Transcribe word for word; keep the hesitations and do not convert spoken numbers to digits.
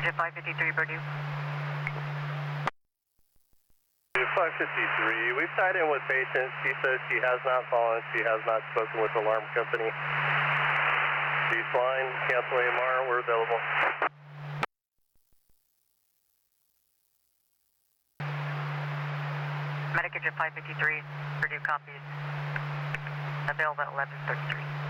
Medicaid five fifty-three, Purdue. five fifty-three, we've tied in with patient. She says she has not fallen. She has not spoken with alarm company. She's fine. Cancel A M R. We're available. Medicaid five fifty-three, Purdue copies. Available at eleven thirty-three.